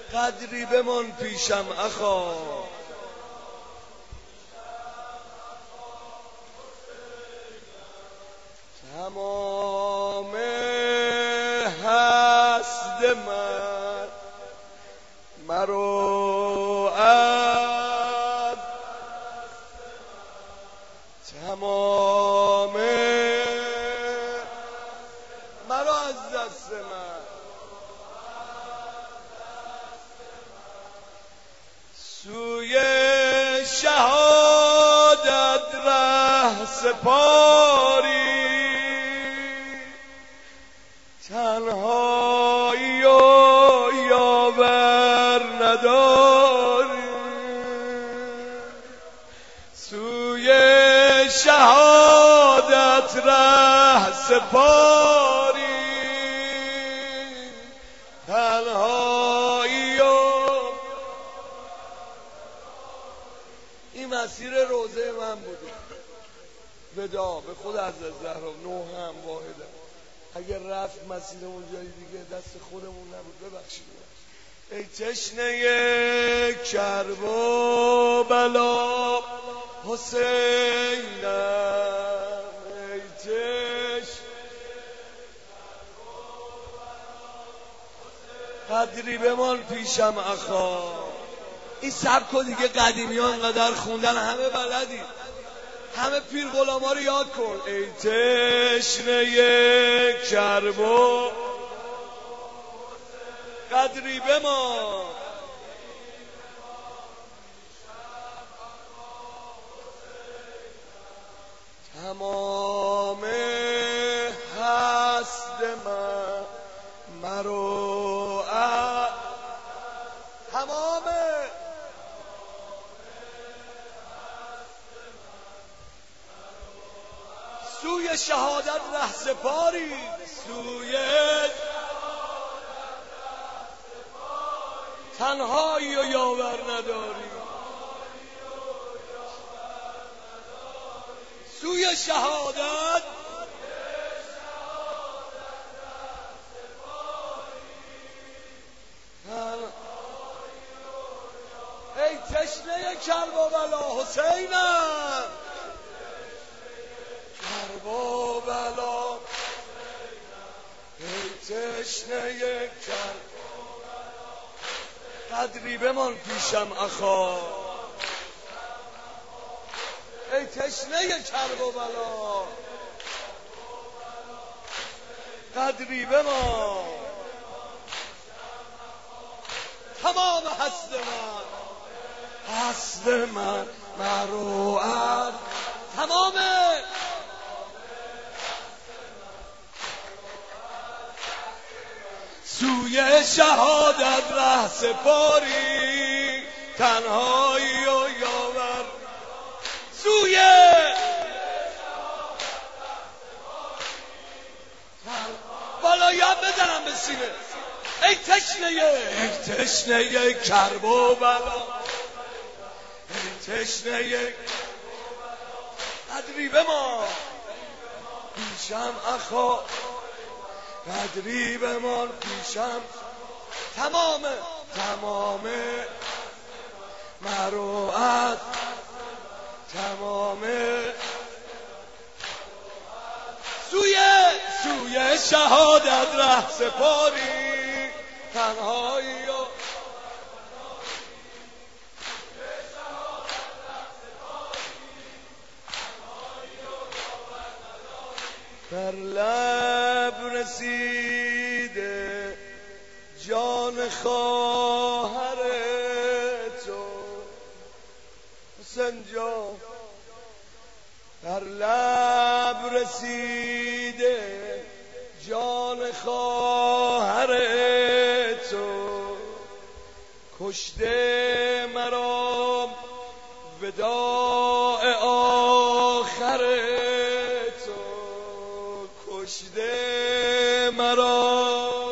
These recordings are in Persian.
قدری بمان پیشم اخا، تمام هست من مرو از تمام مرو از دست من، سوی شهادت ره سپاری، تنهایی و یاور نداری، سوی شهادت ره سپاری، تنهایی و این مسیر روزه من بوده. ودا به خود حضرت زهرا، نوحم واحدم. اگر رفت مسیرمون جای دیگه دست خودمون نبود، ببخشید. ای تشنه کرب و بلا حسینم، ای قدری بمان پیشم اخا. این سبک و دیگه قدیمی ها انقدر خوندن، همه بلدی، همه پیر غلاما رو یاد کن. ای تشنه کرب و قدری بمان، تمام هست من مرو از تمام سوی شهادت ره سپاری، سوی تنهایی و یاور نداری، سوی شهادت ای تشنه کرب و بلا حسینم، کرب و بلا ای تشنه کرب قدری بمان پیشم اخا، ای تشنه کرب و بلا قدری بمان، تمام هست من مرو از تمام سوی شهادت ره سپاری، تنهایی و یاور، سوی بالایت بزنم به سینه. ای تشنه کرب و بلا، ای تشنه قدری بمان پیشم اخا، قدری بمان پیشم تمام مرو از تمام سوی شهادت ره سپاری، تنهایی و بر لب رسیده جان خواهر تو حسین جان، بر لب رسیده جان خواهر تو، کشته مرا وداع آخر تو، کشته مرا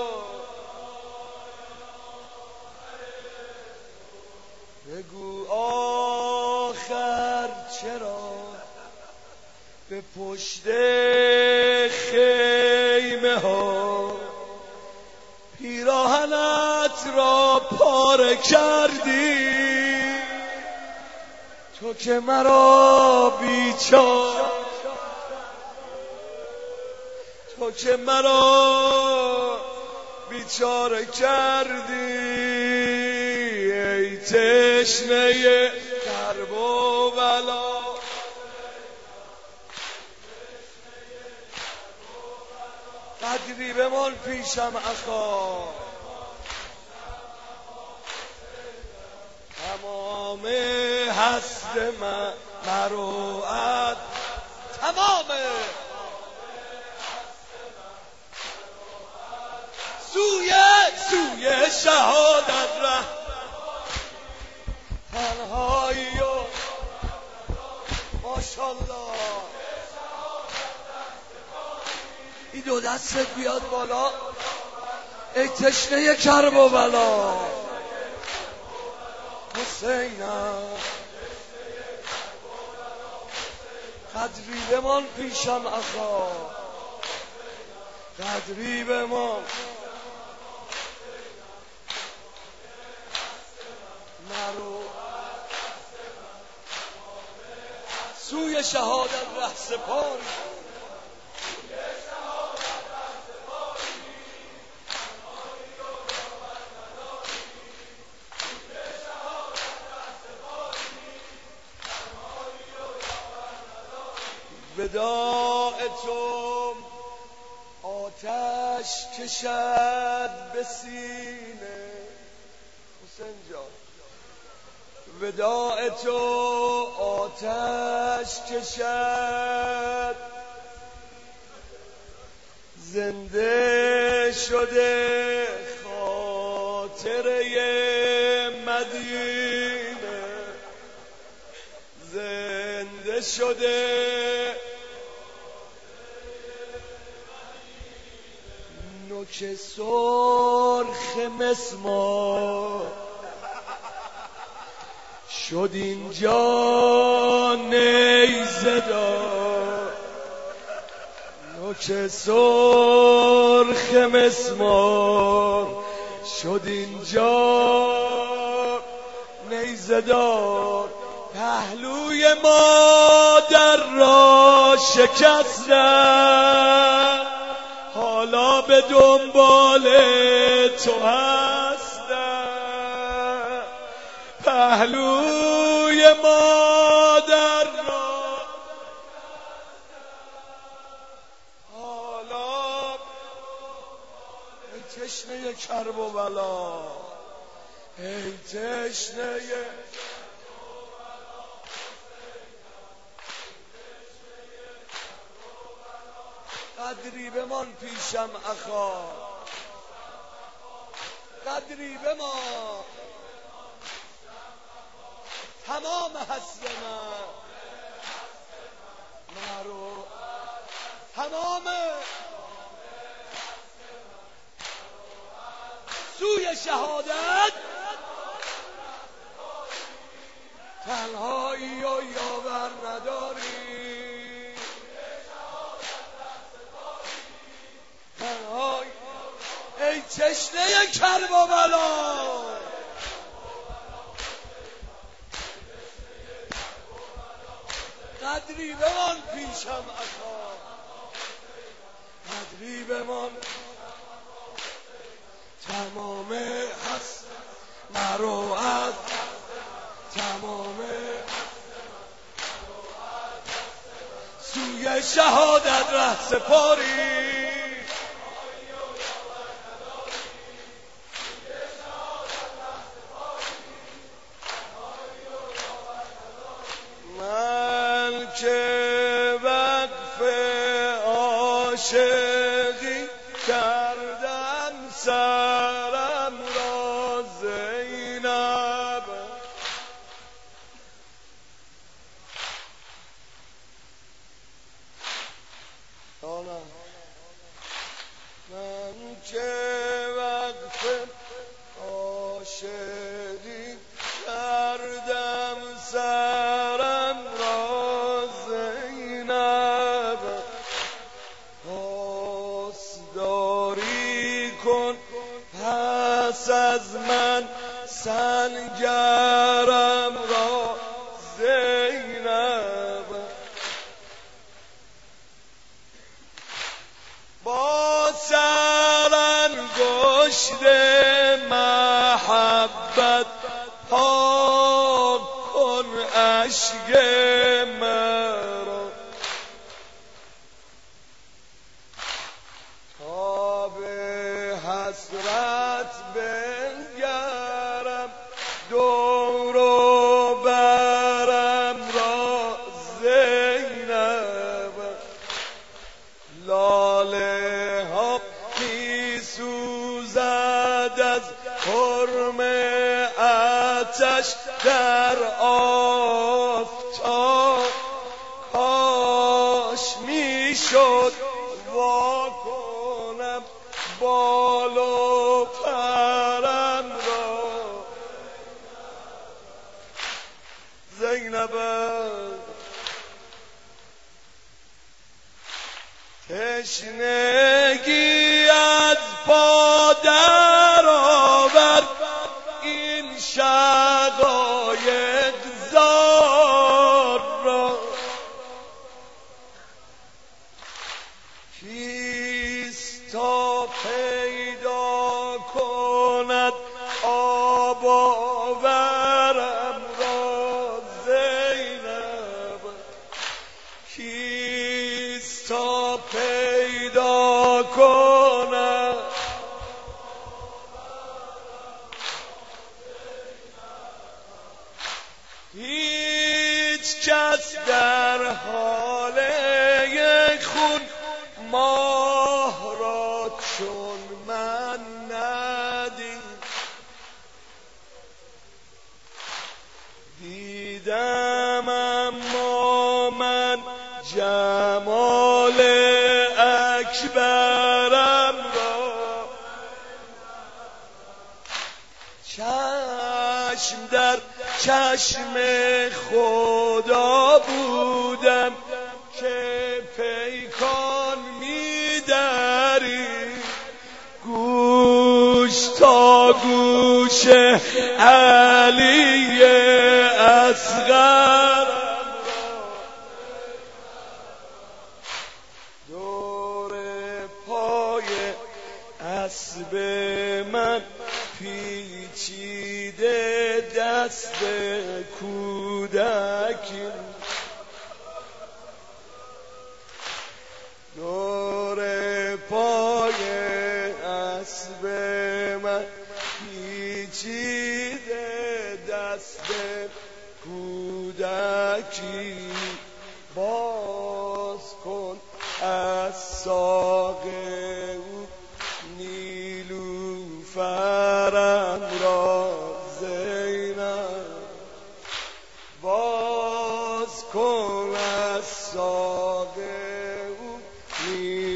بگو آخر چرا به پشت خیمه ها پیراهنت را پاره کردی، تو که مرا بیچاره، تو که مرا بیچاره کردی. ای تشنه کرب و بلا، قدری بمان پیشم اخا، تمام هست من مروت، تمام سوی شهادت ره، تنهایی و ماشالله. این دو دستت بیاد بالا، ای تشنه کرب و بلا. حسینم قدری بمان پیشم اخا، قدری بمان مرو سوی شهادت ره سپاری. وداع تو آتش کشد به سینه، حسین جان وداع تو آتش کشد، زنده شده خاطره مدینه، زنده شده نوک سرخ مسمار، شد اینجا نیزه دار، نوک سرخ مسمار، شد اینجا نیزه دار. پهلوی مادر را شکستن، حالا به دنبال تو هستن. پهلوی مادر را حالا، ای تشنه کرب و بلا، ای تشنه قدری بمان پیشم اخا، قدری بمان تمام هست من مرو، تمام سوی شهادت، تنهایی و یاور نداری، تنهایی ای تشنه کرب و بلا. قدری بمان پیشم اخا، قدری بمان تمام هست مروت، تمام سوی شهادت ره سپاری. من که وقف عاشقی کردم سرم را زینب، من که وقف عاشقی کردم سرم را زینب، پاسداری کن پس پس از من سنگرم را زینب با سرانگشت محبت پاک کن اشک مرا تا به حسرت بنگرم دور و برم را زینب لاله ها می سوزد از حرم آتش در آفتاب کاش می شد وا کنم بال و پرم را زینب تشنگی از پا در آورد این شقایق زار را کیست تا پیدا کند آب آورم را زینب کیست تا پیدا کند هیچ کس در حال خون ماه را چون من ندید دیدم اما من جمال اکبرم را چشم در چشم خدا بودم که پیکان می‌دری گوش تا گوش علی اصغر دور پای اسب من پیچیده دست کودکی دور پای اسب من پیچیده دست کودکی باز کن از ساق او نیلوفرم را زینب باز کن از ساق او